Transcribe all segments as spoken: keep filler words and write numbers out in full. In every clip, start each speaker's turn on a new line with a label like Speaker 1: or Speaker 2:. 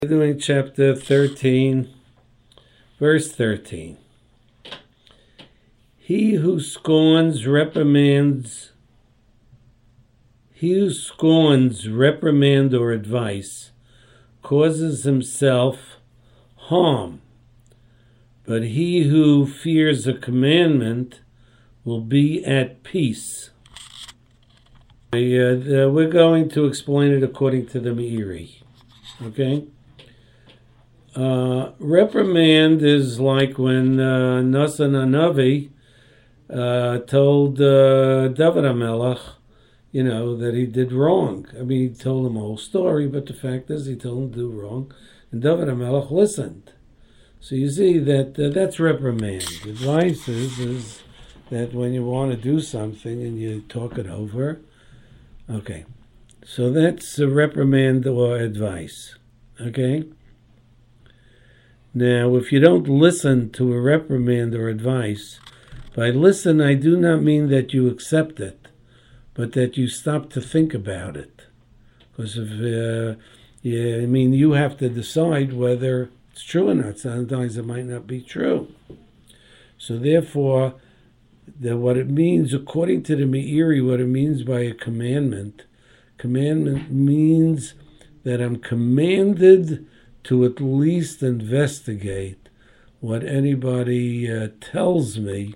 Speaker 1: We're doing chapter thirteen, verse thirteen. He who scorns reprimands, he who scorns reprimand or advice causes himself harm, but he who fears a commandment will be at peace. Uh, uh, we're going to explain it according to the Meiri. Okay? Uh, reprimand is like when uh, Nasan Hanavi uh, told uh, David HaMelech, you know, that he did wrong. I mean, he told him a whole story, but the fact is he told him to do wrong, and David HaMelech listened. So you see that uh, that's reprimand. Advice is, is that when you want to do something and you talk it over, okay. So that's a reprimand or advice, okay? Now, if you don't listen to a reprimand or advice, by listen, I do not mean that you accept it, but that you stop to think about it. Because if, uh, yeah, I mean, you have to decide whether it's true or not. Sometimes it might not be true. So therefore, the, what it means, according to the Meiri, what it means by a commandment, commandment means that I'm commanded to at least investigate what anybody uh, tells me,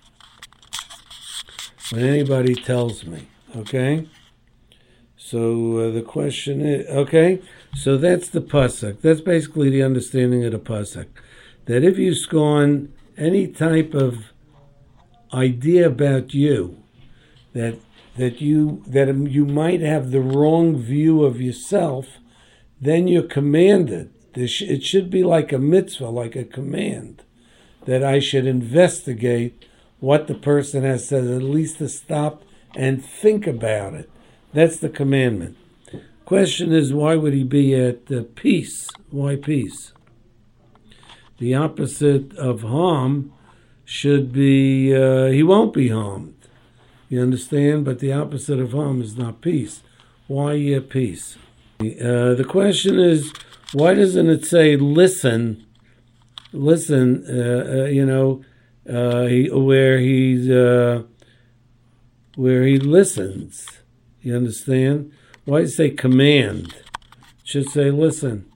Speaker 1: when anybody tells me, okay? So uh, the question is, okay, so that's the pasuk. That's basically the understanding of the pasuk, that if you scorn any type of idea about you, that that you that you might have the wrong view of yourself, then you're commanded. It should be like a mitzvah, like a command, that I should investigate what the person has said, at least to stop and think about it. That's the commandment. Question is, why would he be at uh, peace? Why peace? The opposite of harm should be, uh, he won't be harmed. You understand? But the opposite of harm is not peace. Why uh, peace? Uh, the question is, why doesn't it say listen, listen, uh, uh, you know, uh, he, where he's, uh, where he listens? You understand? Why does it say command? It should say listen.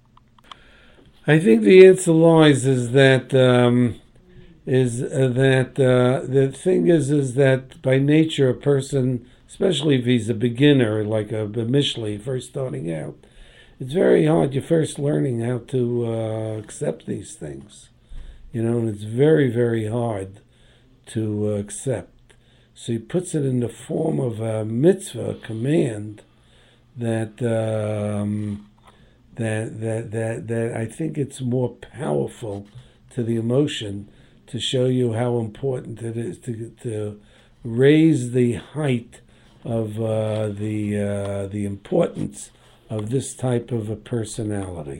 Speaker 1: I think the answer lies is that, um, is uh, that, uh, the thing is, is that by nature a person, especially if he's a beginner, like a B'mishli, first starting out, it's very hard. You're first learning how to uh, accept these things, you know, and it's very, very hard to uh, accept. So he puts it in the form of a mitzvah, a command, that um, that that that that I think it's more powerful to the emotion to show you how important it is to to raise the height of uh, the uh, the importance of this type of a personality.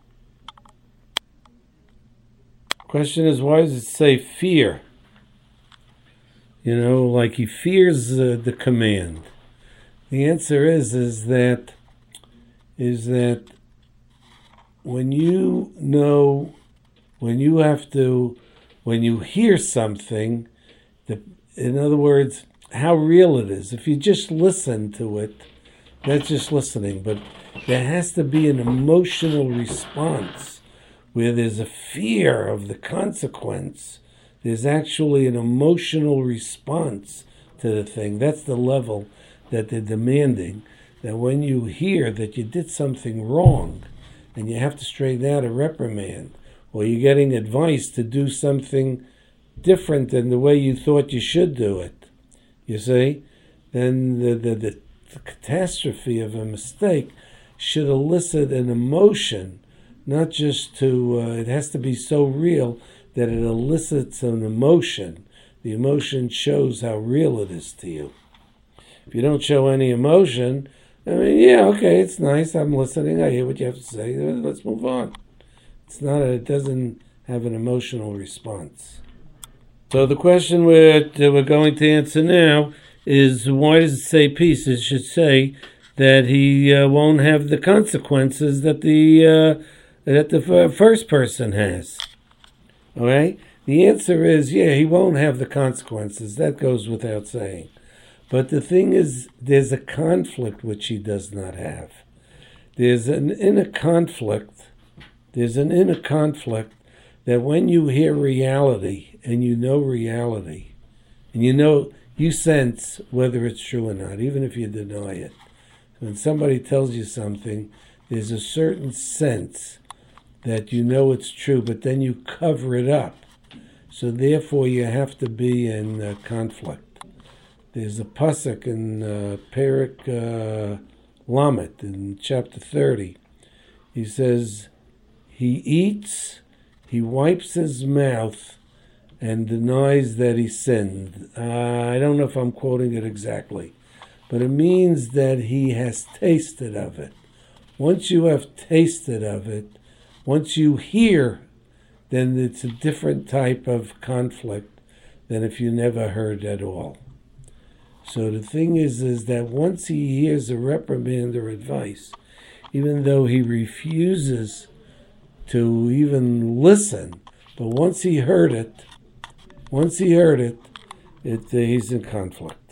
Speaker 1: Question is, why does it say fear? You know, like he fears uh, the command. The answer is is that is that when you know, when you have to, when you hear something, the, in other words, how real it is. If you just listen to it, that's just listening, but there has to be an emotional response where there's a fear of the consequence. There's actually an emotional response to the thing. That's the level that they're demanding, that when you hear that you did something wrong and you have to straighten out a reprimand, or you're getting advice to do something different than the way you thought you should do it, you see, then the, the, the, the catastrophe of a mistake should elicit an emotion, not just to, uh, it has to be so real that it elicits an emotion. The emotion shows how real it is to you. If you don't show any emotion, I mean, yeah, okay, it's nice, I'm listening, I hear what you have to say, let's move on. It's not, a, it doesn't have an emotional response. So the question we're, we're going to answer now is, why does it say peace? It should say that he uh, won't have the consequences that the uh, that the f- first person has. All right? The answer is, yeah, he won't have the consequences. That goes without saying. But the thing is, there's a conflict which he does not have. There's an inner conflict. There's an inner conflict that when you hear reality and you know reality, and you know, you sense whether it's true or not, even if you deny it. When somebody tells you something, there's a certain sense that you know it's true, but then you cover it up. So therefore you have to be in uh, conflict. There's a pasuk in uh, Perik uh, Lamet in chapter thirty. He says, he eats, he wipes his mouth, and denies that he sinned. Uh, I don't know if I'm quoting it exactly, but it means that he has tasted of it. Once you have tasted of it, once you hear, then it's a different type of conflict than if you never heard at all. So the thing is, is that once he hears a reprimand or advice, even though he refuses to even listen, but once he heard it, once he heard it, it uh, he's in conflict.